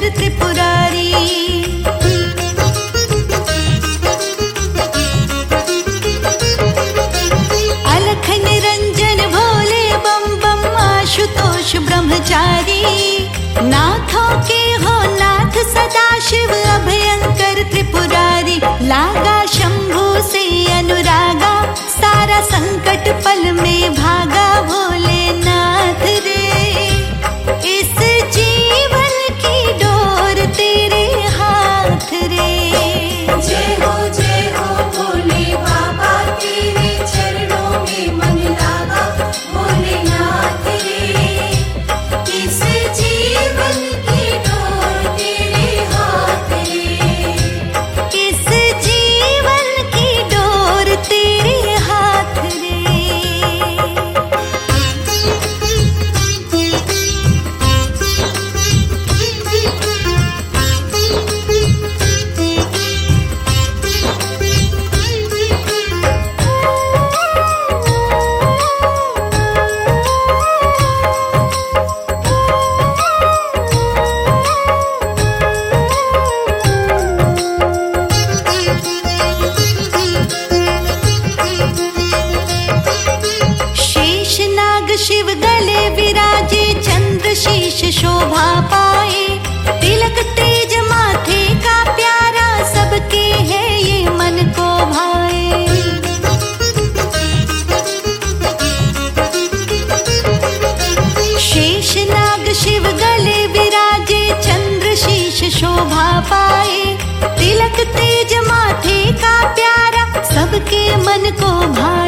त्रिपुरारी। अलख निरंजन भोले बम बम आशुतोष ब्रह्मचारी। नाथों के हो नाथ सदा शिव अभयंकर त्रिपुरारी। लागा शंभू से अनुरागा सारा संकट पल में भागा भोलेनाथ रे। इस जीवन की डोर तेरे हाथ रे। जय हो भोले बाबा तेरे चरणों में मन लागा भोलेनाथ रे। इस जीवन की डोर तेरे हाथ रे। इस जीवन की डोर तेरे हाथ रे। शिव गले विराजे चंद्र शीश शोभा पाए। तिलक तेज माथे का प्यारा सबके है ये मन को भाए। शेषनाग शिव गले विराजे चंद्र शीश शोभा पाए। तिलक तेज माथे का प्यारा सबके मन को भाए।